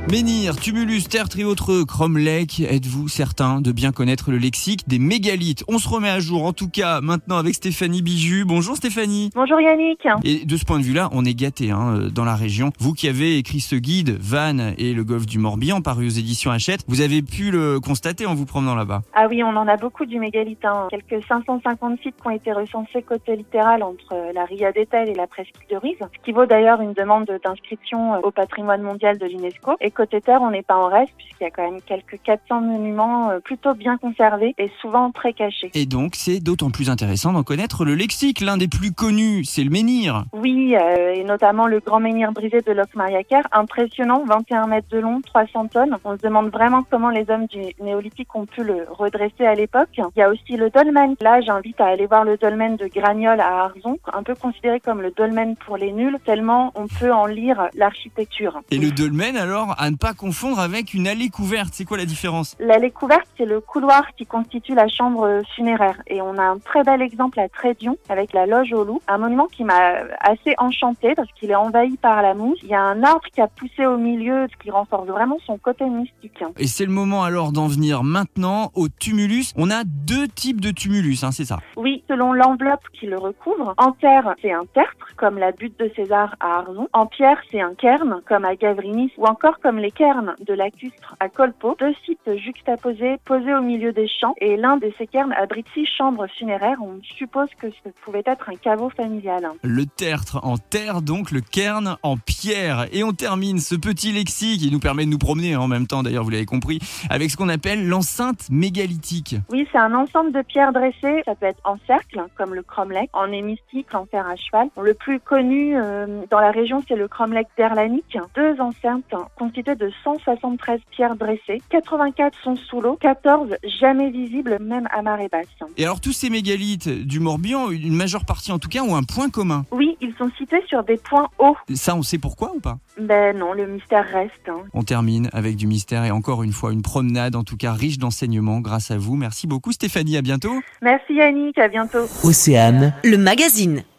Menhir, tumulus, tertre et autres cromlech, êtes-vous certain de bien connaître le lexique des mégalithes? On se remet à jour en tout cas maintenant avec Stéphanie Biju. Bonjour Stéphanie. Bonjour Yannick. Et de ce point de vue-là, on est gâtés dans la région. Vous qui avez écrit ce guide, Vannes et le golfe du Morbihan, paru aux éditions Hachette, vous avez pu le constater en vous promenant là-bas. Ah oui, on en a beaucoup du mégalithe. Quelques 550 sites qui ont été recensés côté littéral entre la Ria d'Etel et la presqu'île de Ruise, ce qui vaut d'ailleurs une demande d'inscription au patrimoine mondial de l'UNESCO. Et côté terre, on n'est pas en reste puisqu'il y a quand même quelques 400 monuments plutôt bien conservés et souvent très cachés. Et donc, c'est d'autant plus intéressant d'en connaître le lexique. L'un des plus connus, c'est le menhir. Oui, et notamment le grand menhir brisé de Locmaria-Ker, impressionnant, 21 mètres de long, 300 tonnes. On se demande vraiment comment les hommes du néolithique ont pu le redresser à l'époque. Il y a aussi le dolmen. Là, j'invite à aller voir le dolmen de Gragnol à Arzon, un peu considéré comme le dolmen pour les nuls, tellement on peut en lire l'architecture. Et le dolmen, alors, à ne pas confondre avec une allée couverte. C'est quoi la différence? L'allée couverte, c'est le couloir qui constitue la chambre funéraire. Et on a un très bel exemple à Trédion avec la loge au loup, un monument qui m'a assez enchantée parce qu'il est envahi par la mousse. Il y a un arbre qui a poussé au milieu, ce qui renforce vraiment son côté mystique. Et c'est le moment alors d'en venir maintenant au tumulus. On a deux types de tumulus, c'est ça? Oui, selon l'enveloppe qui le recouvre. En terre, c'est un tertre, comme la butte de César à Arzon. En pierre, c'est un cairn, comme à Gavrinis, ou encore comme les cairns de Lacustre à Colpo. Deux sites juxtaposés, posés au milieu des champs. Et l'un de ces cairns abrite 6 chambres funéraires. On suppose que ce pouvait être un caveau familial. Le tertre en terre, donc le cairn en pierre. Et on termine ce petit lexique qui nous permet de nous promener en même temps, d'ailleurs vous l'avez compris, avec ce qu'on appelle l'enceinte mégalithique. Oui, c'est un ensemble de pierres dressées. Ça peut être en cercle, comme le cromlech, en hémisticle, en fer à cheval. Le plus connu dans la région, c'est le cromlech d'Erlanique. 2 enceintes constituées de 173 pierres dressées. 84 sont sous l'eau, 14 jamais visibles, même à marée basse. Et alors tous ces mégalithes du Morbihan, une majeure partie en tout cas, ont un point commun. Oui, ils sont situés sur des points hauts. Ça, on sait pourquoi ou pas? Ben non, le mystère reste. On termine avec du mystère et encore une fois une promenade en tout cas riche d'enseignements grâce à vous. Merci beaucoup Stéphanie, à bientôt. Merci Yannick, à bientôt. Océane, le magazine.